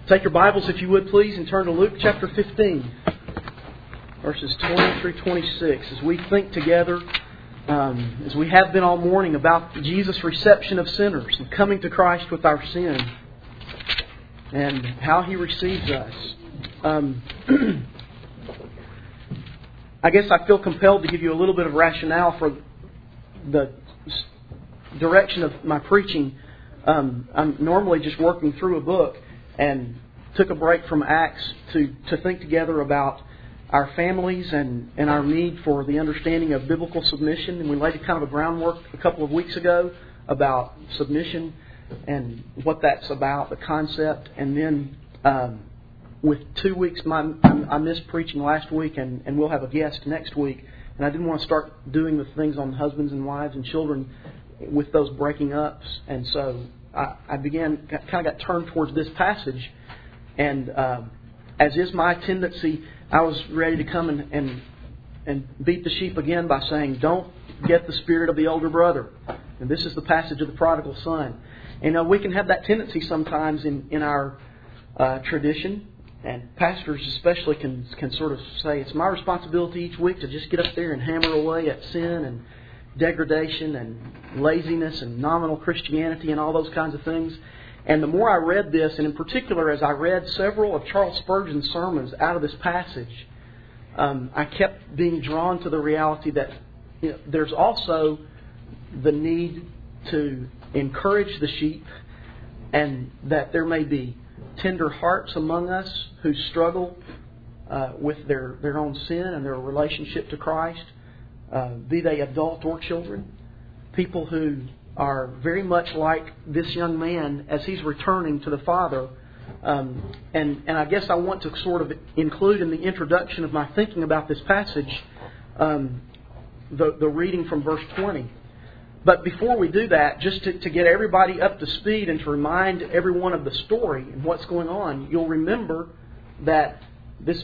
Take your Bibles, if you would, please, and turn to Luke chapter 15, verses 20 through 26, as we think together, as we have been all morning, about Jesus' reception of sinners and coming to Christ with our sin and how He receives us. I guess I feel compelled to give you a little bit of rationale for the direction of my preaching. I'm normally just working through a book, and took a break from Acts to think together about our families and our need for the understanding of biblical submission. And we laid kind of a groundwork a couple of weeks ago about submission and what that's about, the concept. And then with 2 weeks, I missed preaching last week, and we'll have a guest next week. And I didn't want to start doing the things on husbands and wives and children with those breaking ups. And so I got turned towards this passage. And as is my tendency, I was ready to come and beat the sheep again by saying, don't get the spirit of the older brother. And this is the passage of the prodigal son. And we can have that tendency sometimes in our tradition. And pastors especially can sort of say, it's my responsibility each week to just get up there and hammer away at sin and degradation and laziness and nominal Christianity and all those kinds of things. And the more I read this, and in particular as I read several of Charles Spurgeon's sermons out of this passage, I kept being drawn to the reality that there's also the need to encourage the sheep, and that there may be tender hearts among us who struggle with their own sin and their relationship to Christ, be they adult or children, people who are very much like this young man as he's returning to the Father. And I guess I want to sort of include in the introduction of my thinking about this passage the reading from verse 20. But before we do that, just to get everybody up to speed and to remind everyone of the story and what's going on, you'll remember that this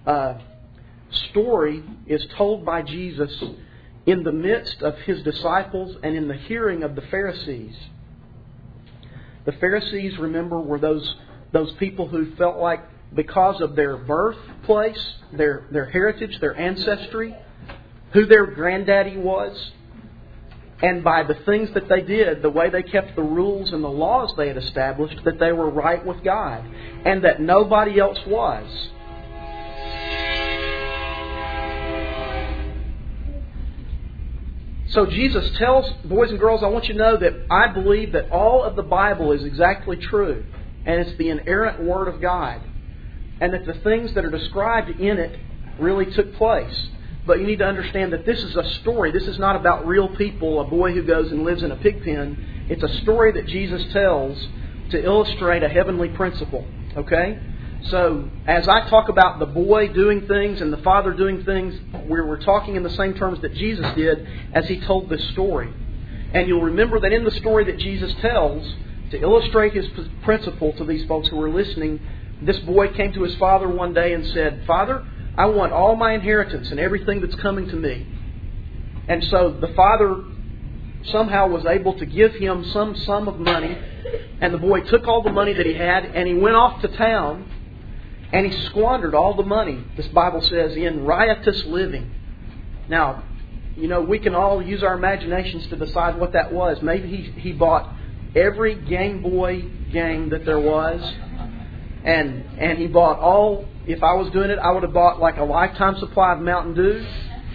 story is told by Jesus in the midst of His disciples and in the hearing of the Pharisees. The Pharisees, remember, were those people who felt like because of their birthplace, their heritage, their ancestry, who their granddaddy was, and by the things that they did, the way they kept the rules and the laws they had established, that they were right with God, and that nobody else was. So Jesus tells boys and girls, I want you to know that I believe that all of the Bible is exactly true, and it's the inerrant Word of God, and that the things that are described in it really took place. But you need to understand that this is a story. This is not about real people, a boy who goes and lives in a pig pen. It's a story that Jesus tells to illustrate a heavenly principle. Okay? So, as I talk about the boy doing things and the father doing things, we're talking in the same terms that Jesus did as He told this story. And you'll remember that in the story that Jesus tells, to illustrate His principle to these folks who were listening, this boy came to his father one day and said, Father, I want all my inheritance and everything that's coming to me. And so the father somehow was able to give him some sum of money, and the boy took all the money that he had and he went off to town. And he squandered all the money, this Bible says, in riotous living. Now, we can all use our imaginations to decide what that was. Maybe he bought every Game Boy game that there was. And he bought all, if I was doing it, I would have bought like a lifetime supply of Mountain Dew.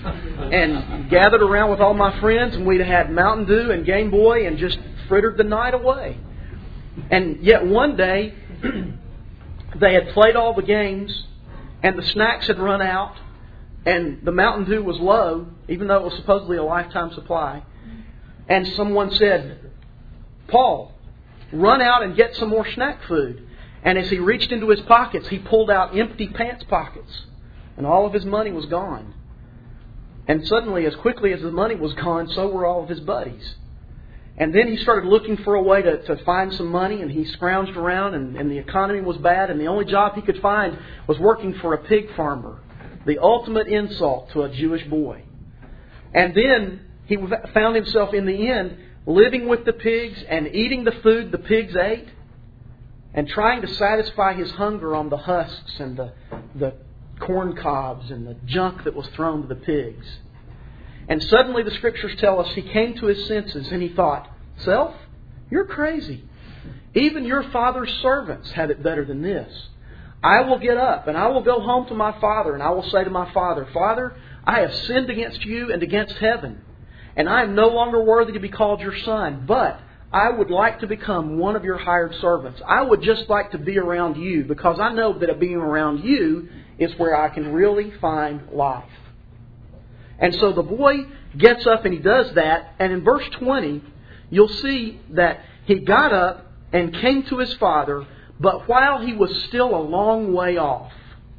And gathered around with all my friends, and we'd have had Mountain Dew and Game Boy and just frittered the night away. And yet one day, they had played all the games, and the snacks had run out, and the Mountain Dew was low, even though it was supposedly a lifetime supply. And someone said, Paul, run out and get some more snack food. And as he reached into his pockets, he pulled out empty pants pockets, and all of his money was gone. And suddenly, as quickly as the money was gone, so were all of his buddies. And then he started looking for a way to find some money, and he scrounged around, and the economy was bad, and the only job he could find was working for a pig farmer, the ultimate insult to a Jewish boy. And then he found himself in the end living with the pigs and eating the food the pigs ate. and trying to satisfy his hunger on the husks and the corn cobs and the junk that was thrown to the pigs. And suddenly the Scriptures tell us he came to his senses and he thought, "Self, you're crazy. Even your father's servants had it better than this. I will get up and I will go home to my father and I will say to my father, 'Father, I have sinned against you and against heaven, and I am no longer worthy to be called your son, but I would like to become one of your hired servants. I would just like to be around you because I know that being around you is where I can really find life.'" And so the boy gets up and he does that. And in verse 20, you'll see that he got up and came to his father, but while he was still a long way off.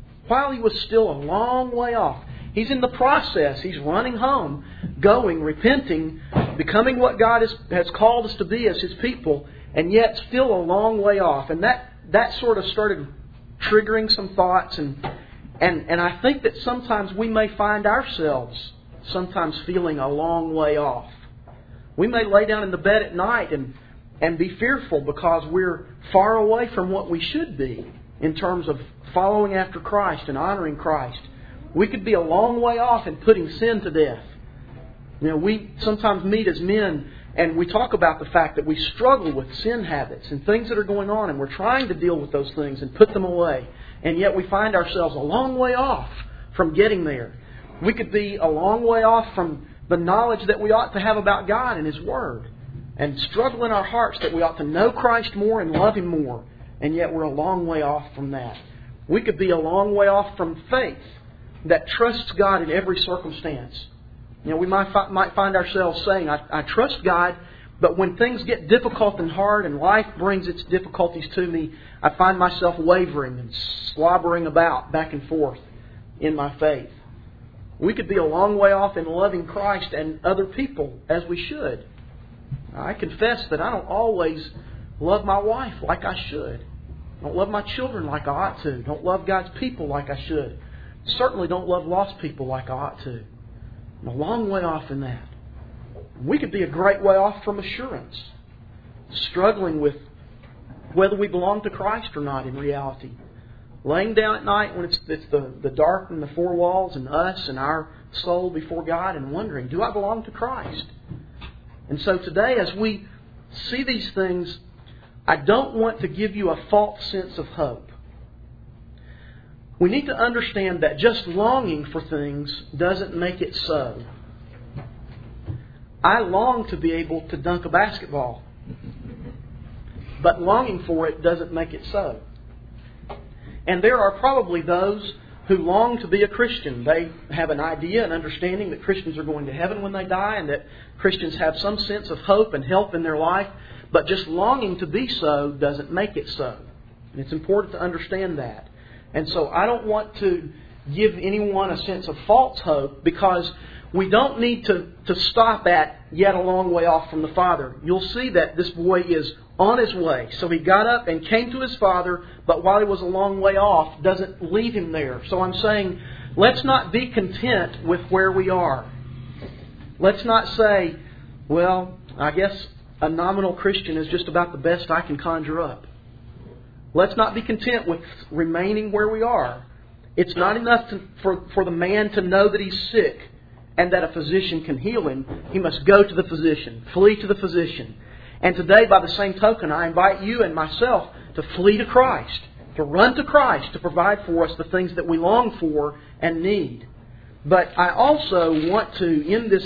He's in the process. He's running home, going, repenting, becoming what God has called us to be as His people, and yet still a long way off. And that sort of started triggering some thoughts. And I think that sometimes we may find ourselves sometimes feeling a long way off. We may lay down in the bed at night and be fearful because we're far away from what we should be in terms of following after Christ and honoring Christ. We could be a long way off in putting sin to death. We sometimes meet as men and we talk about the fact that we struggle with sin habits and things that are going on, and we're trying to deal with those things and put them away. And yet we find ourselves a long way off from getting there. We could be a long way off from the knowledge that we ought to have about God and His Word, and struggle in our hearts that we ought to know Christ more and love Him more, and yet we're a long way off from that. We could be a long way off from faith that trusts God in every circumstance. We might find ourselves saying, I trust God, but when things get difficult and hard and life brings its difficulties to me, I find myself wavering and slobbering about back and forth in my faith. We could be a long way off in loving Christ and other people as we should. I confess that I don't always love my wife like I should. I don't love my children like I ought to. Don't love God's people like I should. Certainly don't love lost people like I ought to. I'm a long way off in that. We could be a great way off from assurance, struggling with whether we belong to Christ or not in reality. Laying down at night when it's the dark and the four walls and us and our soul before God and wondering, do I belong to Christ? And so today, as we see these things, I don't want to give you a false sense of hope. We need to understand that just longing for things doesn't make it so. I long to be able to dunk a basketball, but longing for it doesn't make it so. And there are probably those who long to be a Christian. They have an idea, an understanding that Christians are going to heaven when they die, and that Christians have some sense of hope and help in their life, but just longing to be so doesn't make it so. And it's important to understand that. And so I don't want to give anyone a sense of false hope, because we don't need to stop at yet a long way off from the Father. You'll see that this boy is on his way. So he got up and came to his father, but while he was a long way off, doesn't leave him there. So I'm saying, let's not be content with where we are. Let's not say, well, I guess a nominal Christian is just about the best I can conjure up. Let's not be content with remaining where we are. It's not enough for the man to know that he's sick and that a physician can heal him. He must go to the physician, flee to the physician. And today, by the same token, I invite you and myself to flee to Christ, to run to Christ to provide for us the things that we long for and need. But I also want to, in this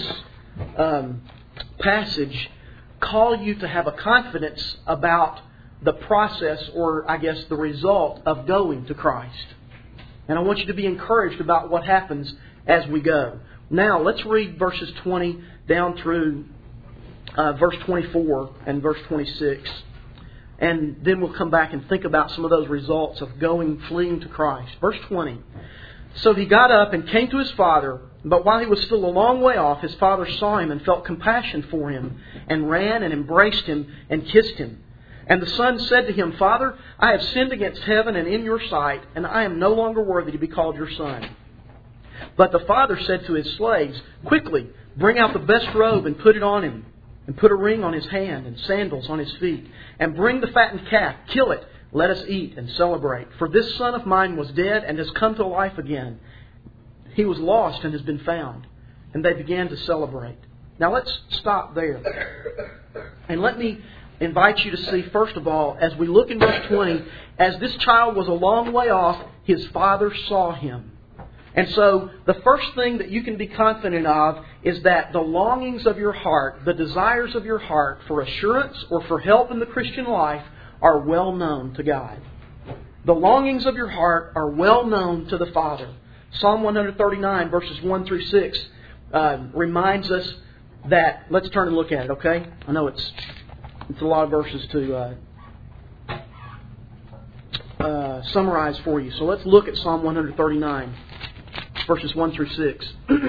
passage, call you to have a confidence about the process, or I guess the result of going to Christ. And I want you to be encouraged about what happens as we go. Now, let's read verses 20 down through verse 24 and verse 26. And then we'll come back and think about some of those results of fleeing to Christ. Verse 20. So he got up and came to his father, but while he was still a long way off, his father saw him and felt compassion for him, and ran and embraced him and kissed him. And the son said to him, Father, I have sinned against heaven and in your sight, and I am no longer worthy to be called your son. But the father said to his slaves, Quickly, bring out the best robe and put it on him, and put a ring on his hand and sandals on his feet. And bring the fattened calf, kill it, Let us eat and celebrate. For this son of mine was dead and has come to life again. He was lost and has been found. And they began to celebrate. Now let's stop there. And let me invite you to see, first of all, as we look in verse 20, as this child was a long way off, his father saw him. And so the first thing that you can be confident of is that the longings of your heart, the desires of your heart for assurance or for help in the Christian life are well known to God. The longings of your heart are well known to the Father. Psalm 139 verses 1 through 6 reminds us that, let's turn and look at it, okay? I know it's a lot of verses to summarize for you. So let's look at Psalm 139. Verses 1 through 6.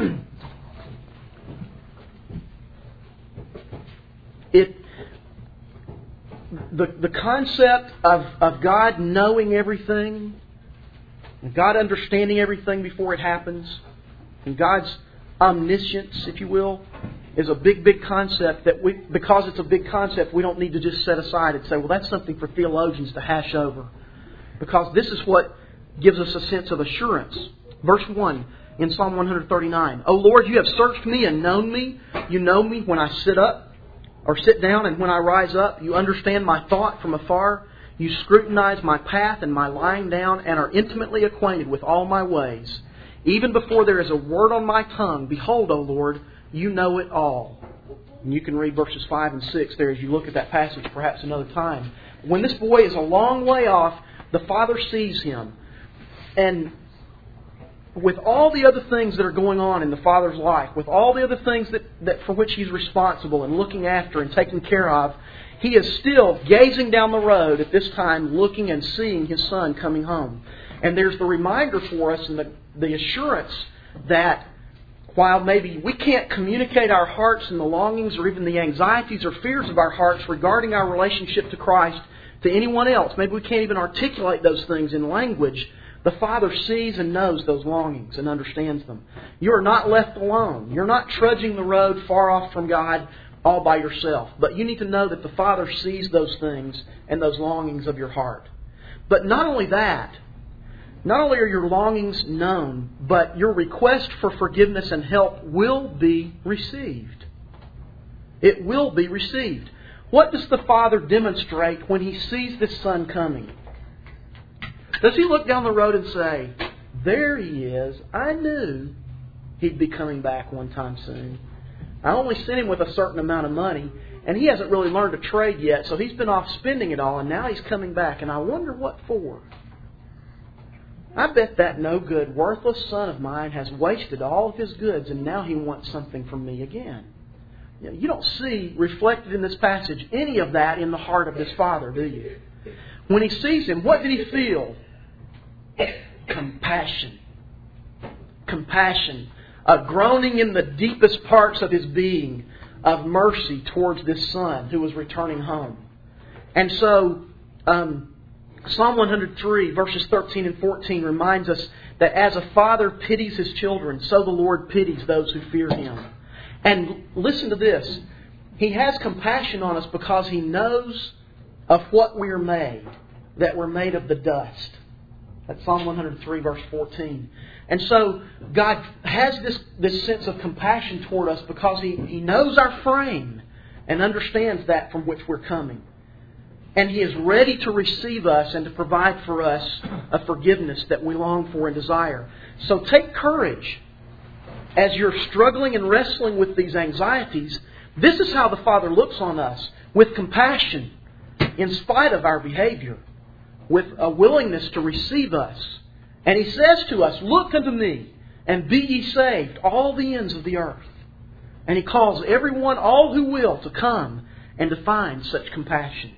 The concept of God knowing everything, and God understanding everything before it happens, and God's omniscience, if you will, is a big, big concept that because it's a big concept, we don't need to just set aside and say, well, that's something for theologians to hash over. Because this is what gives us a sense of assurance. Verse 1 in Psalm 139. O Lord, you have searched me and known me. You know me when I sit up or sit down, and when I rise up. You understand my thought from afar. You scrutinize my path and my lying down, and are intimately acquainted with all my ways. Even before there is a word on my tongue, behold, O Lord, you know it all. And you can read verses 5 and 6 there as you look at that passage perhaps another time. When this boy is a long way off, the Father sees him. And with all the other things that are going on in the Father's life, with all the other things that for which He's responsible and looking after and taking care of, He is still gazing down the road at this time, looking and seeing His Son coming home. And there's the reminder for us and the assurance that while maybe we can't communicate our hearts and the longings or even the anxieties or fears of our hearts regarding our relationship to Christ to anyone else, maybe we can't even articulate those things in language, the Father sees and knows those longings and understands them. You are not left alone. You're not trudging the road far off from God all by yourself. But you need to know that the Father sees those things and those longings of your heart. But not only that, not only are your longings known, but your request for forgiveness and help will be received. It will be received. What does the Father demonstrate when He sees this Son coming? Does He look down the road and say, there He is, I knew He'd be coming back one time soon. I only sent Him with a certain amount of money, and He hasn't really learned to trade yet, so He's been off spending it all, and now He's coming back, and I wonder what for. I bet that no good, worthless son of mine has wasted all of his goods, and now he wants something from me again. You don't see reflected in this passage any of that in the heart of this Father, do you? When He sees him, what did He feel? Compassion. Compassion. A groaning in the deepest parts of his being of mercy towards this son who was returning home. And so, Psalm 103 verses 13 and 14 reminds us that as a father pities his children, so the Lord pities those who fear Him. And listen to this. He has compassion on us because He knows of what we are made, that we're made of the dust. That's Psalm 103 verse 14. And so God has this sense of compassion toward us because He knows our frame and understands that from which we're coming. And He is ready to receive us and to provide for us a forgiveness that we long for and desire. So take courage as you're struggling and wrestling with these anxieties. This is how the Father looks on us, with compassion in spite of our behavior, with a willingness to receive us. And He says to us, look unto me and be ye saved, all the ends of the earth. And He calls everyone, all who will, to come and to find such compassion.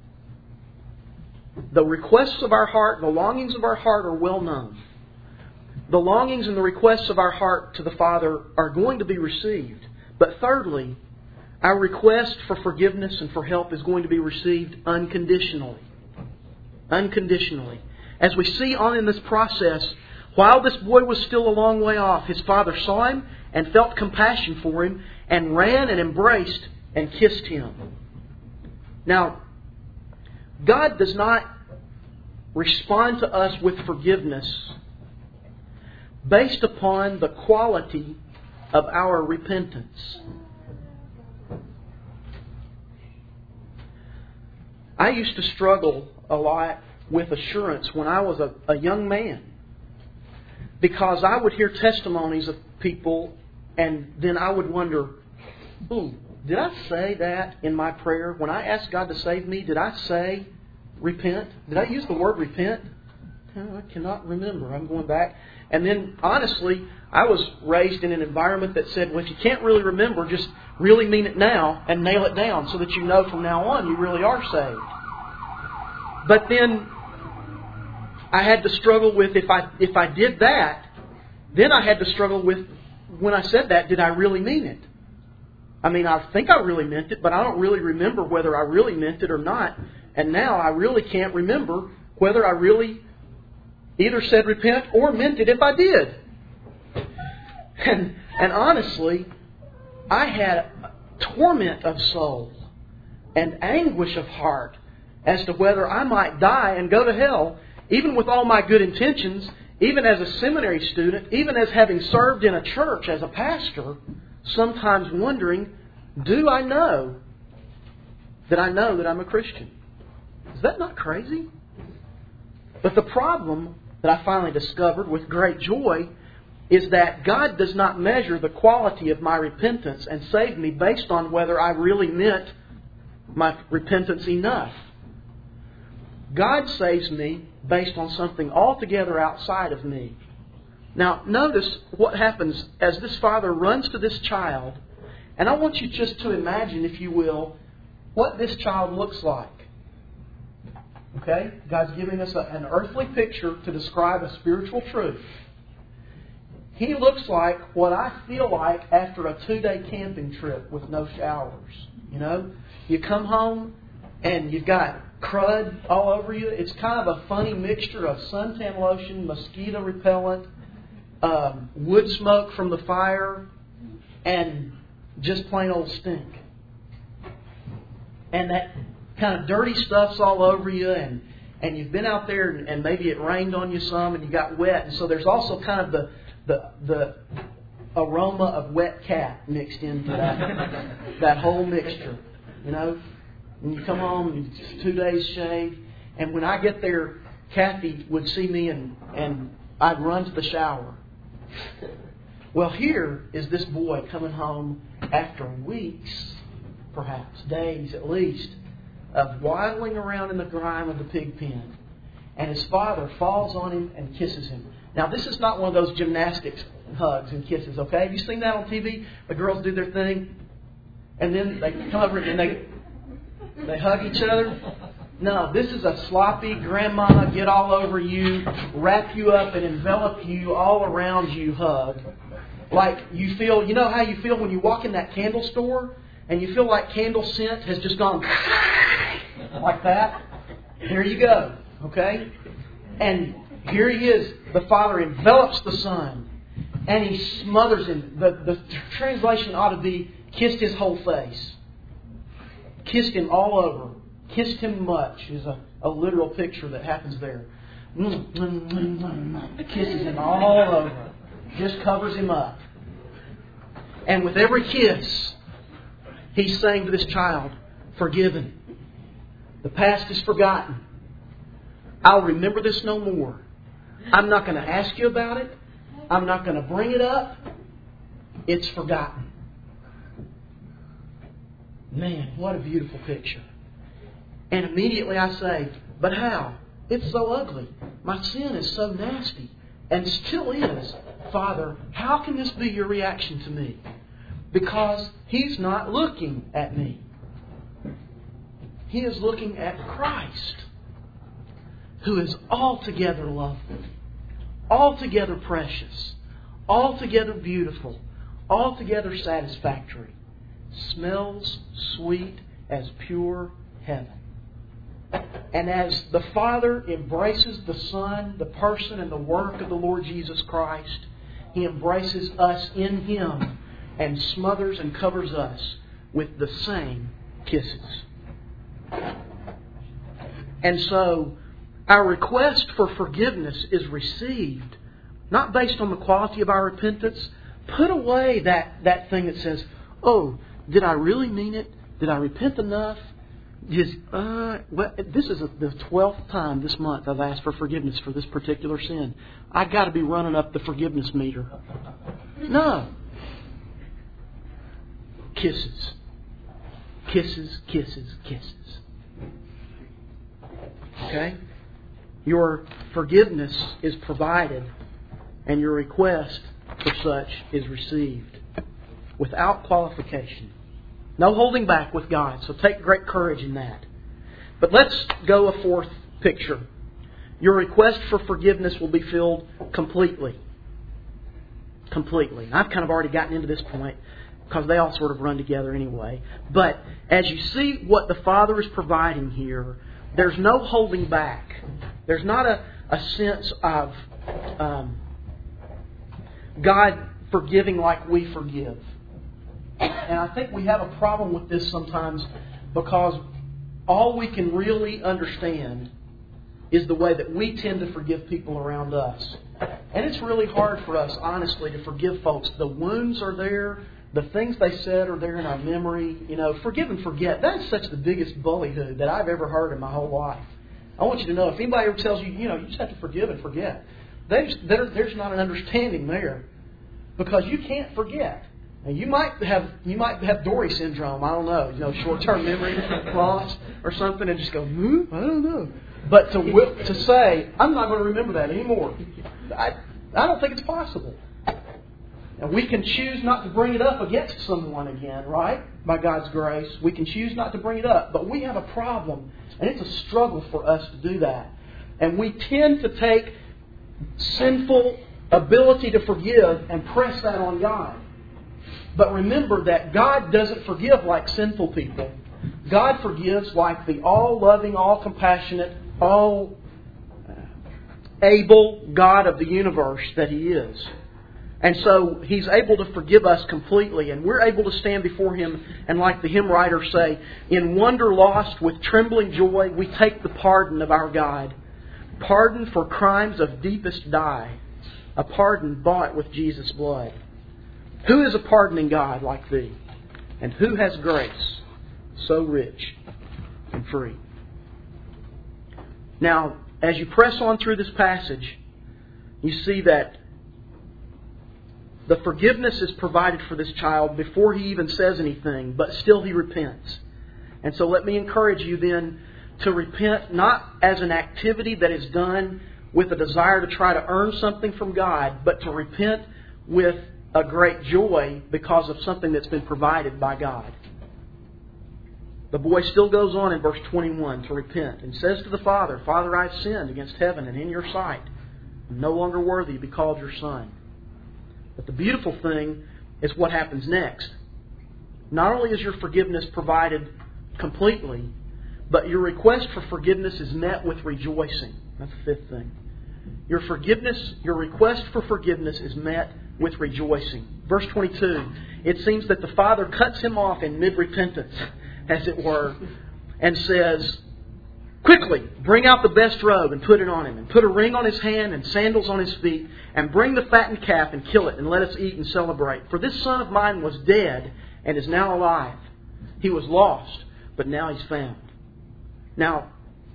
The requests of our heart, the longings of our heart are well known. The longings and the requests of our heart to the Father are going to be received. But thirdly, our request for forgiveness and for help is going to be received unconditionally. Unconditionally. As we see on in this process, while this boy was still a long way off, his father saw him and felt compassion for him and ran and embraced and kissed him. Now, God does not respond to us with forgiveness based upon the quality of our repentance. I used to struggle a lot with assurance when I was a young man, because I would hear testimonies of people and then I would wonder, did I say that in my prayer? When I asked God to save me, did I say repent? Did I use the word repent? I cannot remember. I'm going back. And then, honestly, I was raised in an environment that said, well, if you can't really remember, just really mean it now and nail it down so that you know from now on you really are saved. But then I had to struggle with, if I did that, then I had to struggle with, when I said that, did I really mean it? I mean, I think I really meant it, but I don't really remember whether I really meant it or not. And now I really can't remember whether I really either said repent or meant it if I did. And honestly, I had torment of soul and anguish of heart as to whether I might die and go to hell, even with all my good intentions, even as a seminary student, even as having served in a church as a pastor, sometimes wondering, do I know that I'm a Christian? Is that not crazy? But the problem that I finally discovered with great joy is that God does not measure the quality of my repentance and save me based on whether I really meant my repentance enough. God saves me based on something altogether outside of me. Now, notice what happens as this father runs to this child. And I want you just to imagine, if you will, what this child looks like. Okay? God's giving us an earthly picture to describe a spiritual truth. He looks like what I feel like after a 2-day camping trip with no showers. You know? You come home and you've got crud all over you. It's kind of a funny mixture of suntan lotion, mosquito repellent, wood smoke from the fire, and just plain old stink. And that kind of dirty stuff's all over you, and you've been out there and maybe it rained on you some and you got wet. And so there's also kind of the aroma of wet cat mixed into that whole mixture. You know? And you come home, it's 2 days shaved, and when I get there, Kathy would see me and I'd run to the shower. Well, here is this boy coming home after weeks, perhaps days at least, of waddling around in the grime of the pig pen. And his father falls on him and kisses him. Now, this is not one of those gymnastics hugs and kisses, okay? Have you seen that on TV? The girls do their thing, and then they come over and they hug each other. No, this is a sloppy grandma get all over you, wrap you up and envelop you all around you hug. Like you feel, you know how you feel when you walk in that candle store and you feel like candle scent has just gone like that? Here you go, okay? And here he is. The father envelops the son and he smothers him. The translation ought to be kissed his whole face. Kissed him all over. Kissed him much is a literal picture that happens there. Kisses him all over. Just covers him up. And with every kiss, he's saying to this child, forgiven. The past is forgotten. I'll remember this no more. I'm not going to ask you about it. I'm not going to bring it up. It's forgotten. Man, what a beautiful picture. And immediately I say, but how? It's so ugly. My sin is so nasty. And still is. Father, how can this be your reaction to me? Because He's not looking at me. He is looking at Christ, who is altogether lovely, altogether precious, altogether beautiful, altogether satisfactory, smells sweet as pure heaven. And as the Father embraces the Son, the person and the work of the Lord Jesus Christ, He embraces us in Him and smothers and covers us with the same kisses. And so, our request for forgiveness is received, not based on the quality of our repentance. Put away that thing that says, oh, did I really mean it? Did I repent enough? This is the 12th time this month I've asked for forgiveness for this particular sin. I got to be running up the forgiveness meter. No. Kisses. Kisses, kisses, kisses. Okay? Your forgiveness is provided, and your request for such is received without qualification. No holding back with God, so take great courage in that. But let's go a fourth picture. Your request for forgiveness will be filled completely. Completely. I've kind of already gotten into this point because they all sort of run together anyway. But as you see what the Father is providing here, there's no holding back. There's not a sense of God forgiving like we forgive. And I think we have a problem with this sometimes because all we can really understand is the way that we tend to forgive people around us. And it's really hard for us, honestly, to forgive folks. The wounds are there. The things they said are there in our memory. You know, forgive and forget. That's such the biggest bullyhood that I've ever heard in my whole life. I want you to know, if anybody ever tells you, you just have to forgive and forget, there's not an understanding there. Because you can't forget. And you might have Dory syndrome. I don't know. Short-term memory loss or something, and just go, I don't know. But to say, I'm not going to remember that anymore, I don't think it's possible. And we can choose not to bring it up against someone again, right? By God's grace, we can choose not to bring it up. But we have a problem, and it's a struggle for us to do that. And we tend to take sinful ability to forgive and press that on God. But remember that God doesn't forgive like sinful people. God forgives like the all-loving, all-compassionate, all-able God of the universe that He is. And so He's able to forgive us completely. And we're able to stand before Him and, like the hymn writers say, in wonder lost with trembling joy, we take the pardon of our God. Pardon for crimes of deepest dye. A pardon bought with Jesus' blood. Who is a pardoning God like Thee? And who has grace so rich and free? Now, as you press on through this passage, you see that the forgiveness is provided for this child before he even says anything, but still he repents. And so let me encourage you then to repent not as an activity that is done with a desire to try to earn something from God, but to repent with a great joy because of something that's been provided by God. The boy still goes on in verse 21 to repent and says to the Father, Father, I have sinned against heaven and in your sight. I'm no longer worthy to be called your son. But the beautiful thing is what happens next. Not only is your forgiveness provided completely, but your request for forgiveness is met with rejoicing. That's the fifth thing. Your request for forgiveness is met with rejoicing. Verse 22, it seems that the Father cuts him off in mid-repentance, as it were, and says, quickly, bring out the best robe and put it on him, and put a ring on his hand and sandals on his feet, and bring the fattened calf and kill it, and let us eat and celebrate. For this son of mine was dead and is now alive. He was lost, but now he's found. Now,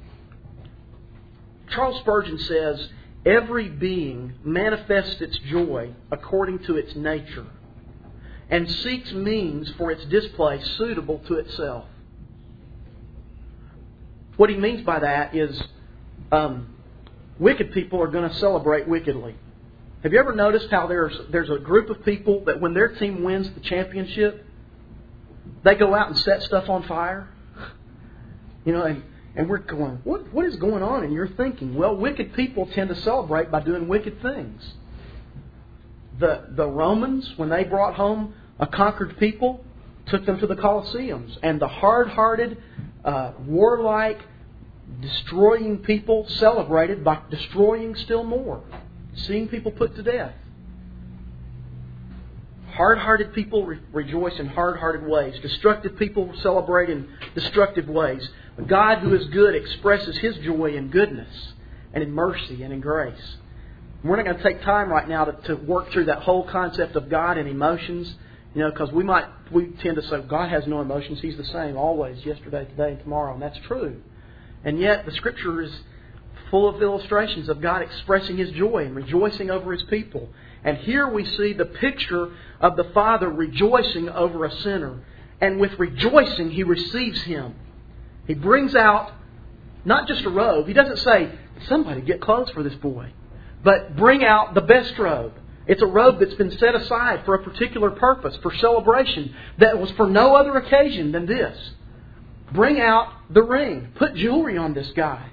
Charles Spurgeon says, every being manifests its joy according to its nature and seeks means for its display suitable to itself. What he means by that is wicked people are going to celebrate wickedly. Have you ever noticed how there's a group of people that when their team wins the championship, they go out and set stuff on fire? And we're going, what is going on in your thinking? Well, wicked people tend to celebrate by doing wicked things. The Romans, when they brought home a conquered people, took them to the Colosseums. And the hard-hearted, warlike, destroying people celebrated by destroying still more. Seeing people put to death. Hard-hearted people rejoice in hard-hearted ways. Destructive people celebrate in destructive ways. A God who is good expresses His joy in goodness and in mercy and in grace. We're not going to take time right now to work through that whole concept of God and emotions, because we tend to say God has no emotions. He's the same always, yesterday, today, and tomorrow, and that's true. And yet the Scripture is full of illustrations of God expressing His joy and rejoicing over His people. And here we see the picture of the Father rejoicing over a sinner. And with rejoicing, He receives him. He brings out not just a robe. He doesn't say, somebody get clothes for this boy. But bring out the best robe. It's a robe that's been set aside for a particular purpose, for celebration, that was for no other occasion than this. Bring out the ring. Put jewelry on this guy.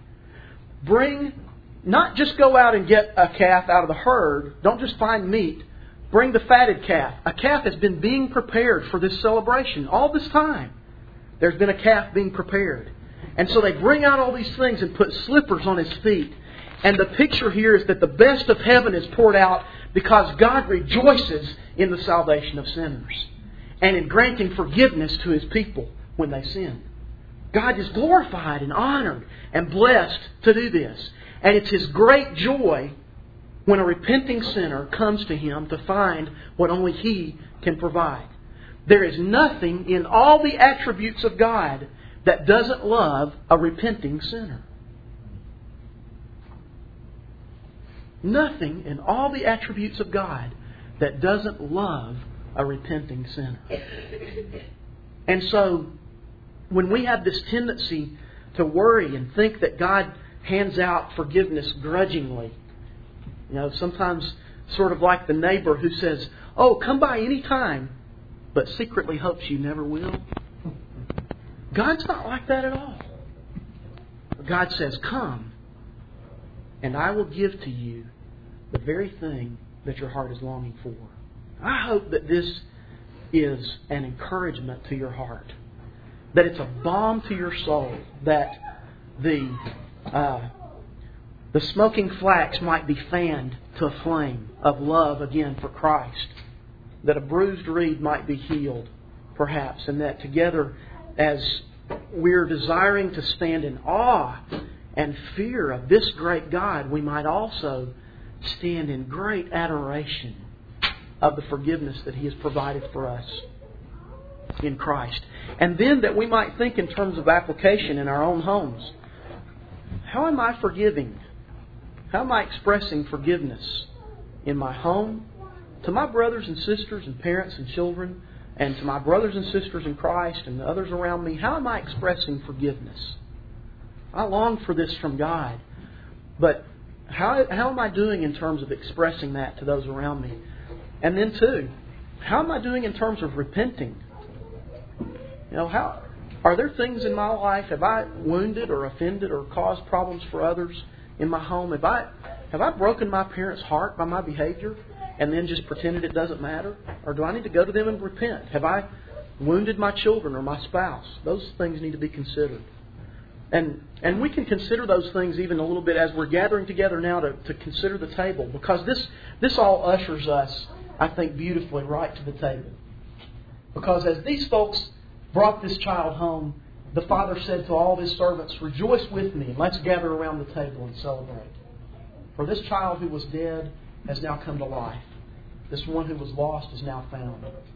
Not just go out and get a calf out of the herd. Don't just find meat. Bring the fatted calf. A calf has been being prepared for this celebration all this time. There's been a calf being prepared. And so they bring out all these things and put slippers on his feet. And the picture here is that the best of heaven is poured out because God rejoices in the salvation of sinners and in granting forgiveness to His people when they sin. God is glorified and honored and blessed to do this. And it's His great joy when a repenting sinner comes to Him to find what only He can provide. There is nothing in all the attributes of God that doesn't love a repenting sinner. Nothing in all the attributes of God that doesn't love a repenting sinner. And so, when we have this tendency to worry and think that God hands out forgiveness grudgingly, sometimes sort of like the neighbor who says, "Oh, come by any time," but secretly hopes you never will. God's not like that at all. God says, "Come, and I will give to you the very thing that your heart is longing for." I hope that this is an encouragement to your heart. That it's a balm to your soul. That the smoking flax might be fanned to a flame of love again for Christ. That a bruised reed might be healed, perhaps. And that together, as we're desiring to stand in awe and fear of this great God, we might also stand in great adoration of the forgiveness that He has provided for us in Christ. And then that we might think in terms of application in our own homes. How am I forgiving? How am I expressing forgiveness in my home, to my brothers and sisters and parents and children, and to my brothers and sisters in Christ and the others around me? How am I expressing forgiveness? I long for this from God. But how am I doing in terms of expressing that to those around me? And then too, how am I doing in terms of repenting? Are there things in my life, have I wounded or offended or caused problems for others in my home? Have I broken my parents' heart by my behavior and then just pretended it doesn't matter? Or do I need to go to them and repent? Have I wounded my children or my spouse? Those things need to be considered. And we can consider those things even a little bit as we're gathering together now to consider the table. Because this all ushers us, I think, beautifully right to the table. Because as these folks brought this child home, the father said to all of his servants, "Rejoice with me, and let's gather around the table and celebrate. For this child who was dead has now come to life. This one who was lost is now found."